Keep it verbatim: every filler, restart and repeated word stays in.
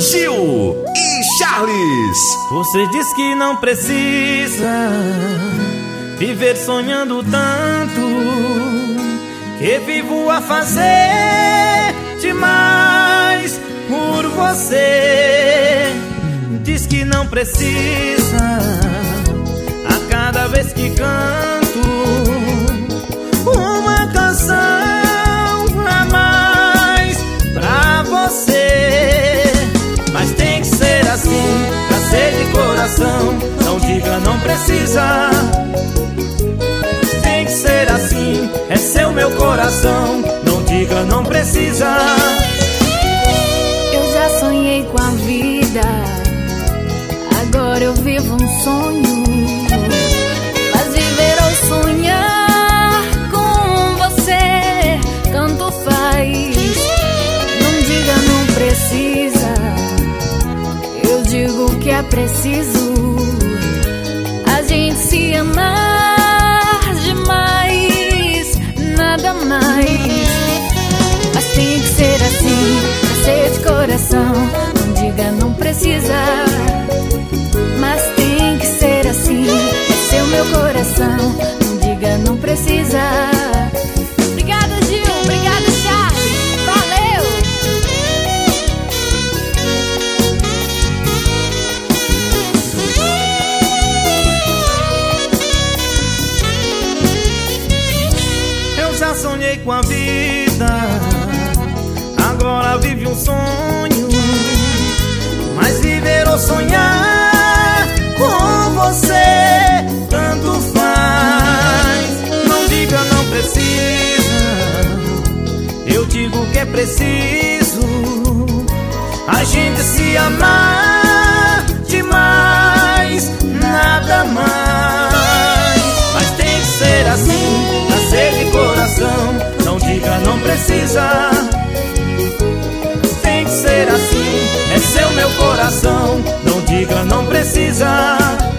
Gil e Charles. Você diz que não precisa viver sonhando tanto, que vivo a fazer demais por você. Diz que não precisa a cada vez que canto uma canção a mais pra você. Mas tem que ser assim, pra ser de coração. Não diga não precisa. Tem que ser assim, é seu meu coração. Não diga não precisa. Eu já sonhei com a vida, agora eu vivo um sonho. Mas viver ou sonhar com você, tanto faz. Não diga não precisa, eu digo que é preciso a gente se amar demais, nada mais. Mas tem que ser assim, pra ser de coração. Não diga não precisa. Mas tem que ser assim, é seu meu coração. Não diga não precisa. Obrigada, Gil, obrigada, Charles. Valeu! Eu já sonhei com a vida, agora vive um sonho. Mas viver ou sonhar com você, tanto faz. Não diga não precisa, eu digo que é preciso a gente se amar demais, nada mais. Mas tem que ser assim, pra ser de coração. Não diga não precisa. Tem que ser assim, é seu meu coração. Não diga não precisa.